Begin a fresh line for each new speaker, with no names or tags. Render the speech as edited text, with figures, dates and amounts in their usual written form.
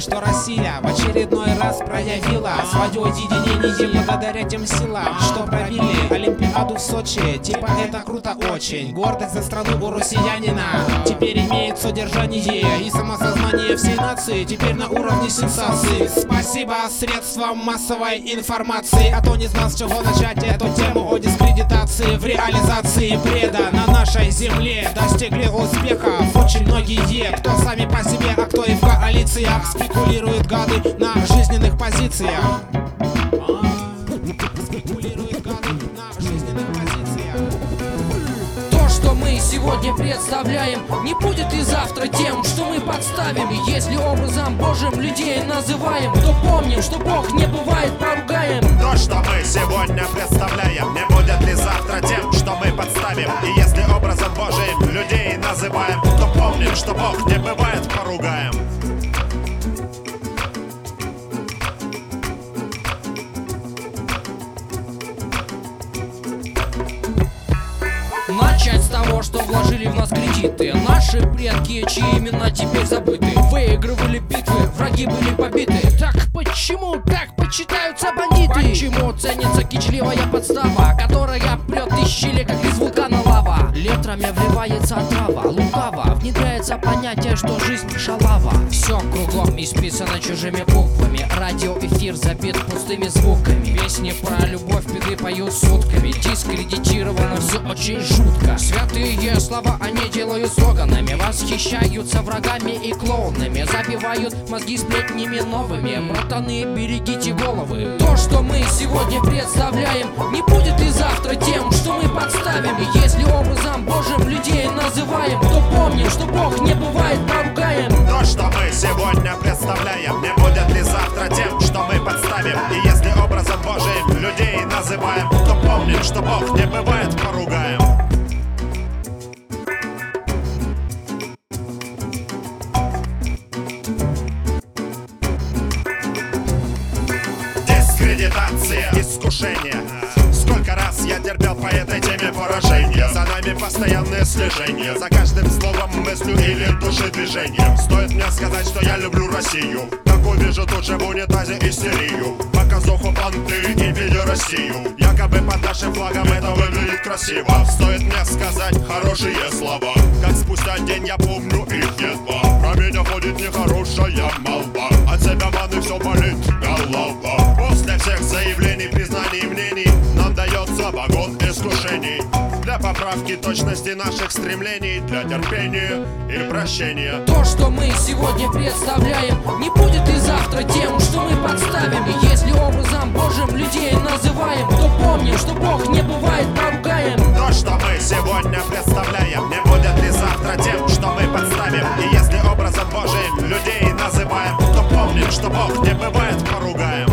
что Россия в очередной раз проявила свое единение благодаря тем силам, что провели Олимпиаду в Сочи. Типа это круто очень, гордость за страну у россиянина теперь имеет содержание и самосознание всей нации теперь на уровне сенсации. Спасибо средствам массовой информации, а то не знал, с чего начать эту тему о дискредитации в реализации бреда. На нашей земле достигли успехов очень многие, кто сами по себе, а кто и в коалициях, спекулируют гады на жизненных позициях.
То, что мы сегодня представляем, не будет и завтра тем, что мы подставим. И если образом Божьим людей называем, то помним, что Бог не бывает поругаем.
То, что мы сегодня представляем, не будет ли завтра тем, что мы подставим. И если образом Божьим людей называем, то помним, что Бог не бывает поругаем.
Начать с того, что вложили в нас кредиты наши предки, чьи имена теперь забыты. Выигрывали битвы, враги были побиты. Так почему так почитаются бандиты? Почему ценится кичливая подстава, которая прет из щели, как из вулкана лава? Летрами вливается отрава, лукаво внедряется понятие, что жизнь шалава. Все кругом исписано чужими буквами, радиоэфир забит пустыми звуками. Песни про любовь беды поют сутками, дискредитировано все очень жутко. Святые слова они делают слоганами, восхищаются врагами и клоунами, забивают мозги сплетнями новыми. Братаны, берегите головы. То, что мы сегодня представляем, не будет и завтра тем, что мы подставим. И если образом Божьим людей называем, то помним, что Бог не бывает поругаем.
То, что мы сегодня представляем, не будет ли завтра тем, что мы подставим. И если образом Божьим людей называем, то помним, что Бог не бывает поругаем. Дискредитация, искушение. Сколько раз я терпел по этой теме поражения. За нами постоянное слежение, за каждым словом, мыслью или душедвижением. Стоит мне сказать, что я люблю Россию, как увижу тут же в унитазе истерию, показуху, понты и видео Россию. Якобы под нашим флагом это выглядит красиво. Стоит мне сказать хорошие слова, как спустя день я помню их едва. Про меня ходит нехорошая молва, от себя маны все болит голова. После всех заявлений, признаний, мнений нам дается вагон искушений для поправки точности наших стремлений, для терпения и прощения.
То, что мы сегодня представляем, не будет и завтра тем, что мы подставим. И если образом Божьим людей называем, то помним, что Бог не бывает поругаем.
То, что мы сегодня представляем, не будет ли завтра тем, что мы подставим. И если образом Божьим людей называем, то помним, что Бог не бывает поругаем.